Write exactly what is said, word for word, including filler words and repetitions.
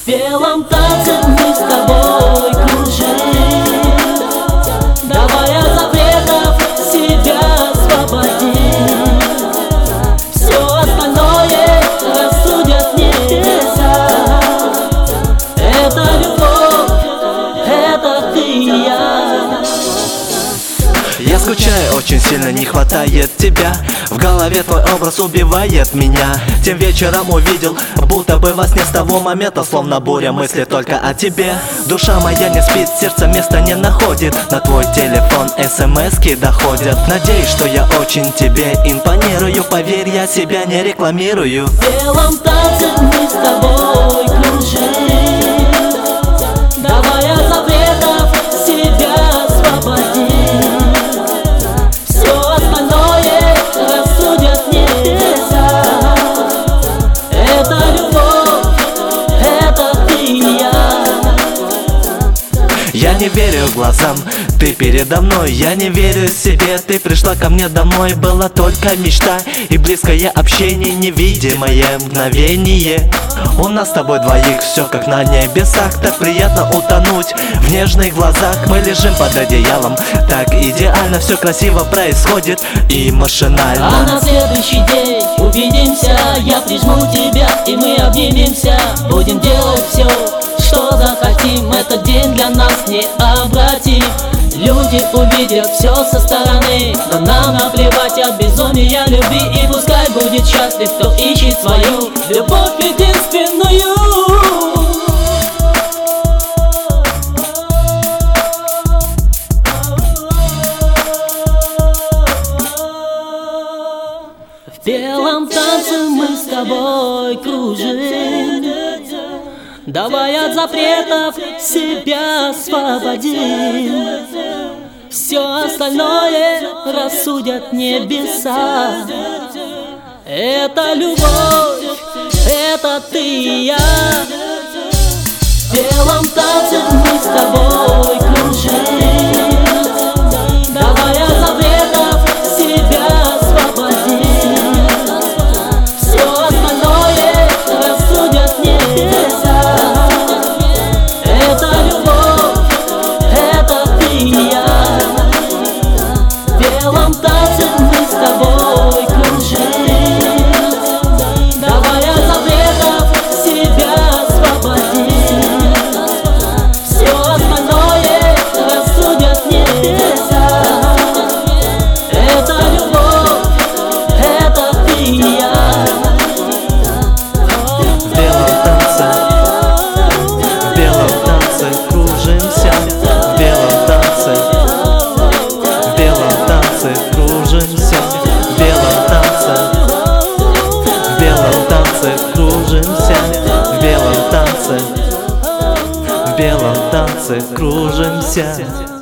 В белом танце мы с тобой кружим. Давай от запретов себя освободим. Все остальное рассудят небеса. Это любовь, это ты и я. Я скучаю очень сильно, не хватает тебя. В голове твой образ убивает меня. Тем вечером увидел, будто бы во сне с того момента, словно буря мысли только о тебе. Душа моя не спит, сердце места не находит. На твой телефон смски доходят. Надеюсь, что я очень тебе импонирую. Поверь, я себя не рекламирую. В белом танце мы с тобой кружим. Давай от запретов себя освободим. Я не верю глазам, ты передо мной. Я не верю себе, ты пришла ко мне домой. Была только мечта и близкое общение, невидимое мгновение. У нас с тобой двоих все как на небесах. Так приятно утонуть в нежных глазах. Мы лежим под одеялом, так идеально. Все красиво происходит и машинально. А на следующий день увидимся. Я прижму тебя и мы обнимемся. Будем делать все, что захотим. Этот день для нас необратим. Люди увидят все со стороны, но нам наплевать от безумия любви. И пускай будет счастлив, кто ищет свою любовь единственную. В белом танце мы с тобой кружим. Давай от запретов себя освободим. Все остальное рассудят небеса. Это любовь, это ты и я. В белом танце мы с тобой кружим. Давай от запретов себя освободим. Все остальное рассудят небеса. В белом танце мы с тобой кружим. Давай от запретов себя освободим. Все остальное рассудят небеса. Это любовь, это ты и я. В белом танце, в белом танце кружимся. В белом танце, в белом танце кружимся. В белом танце, в белом танце кружимся. В белом танце, в белом танце кружимся.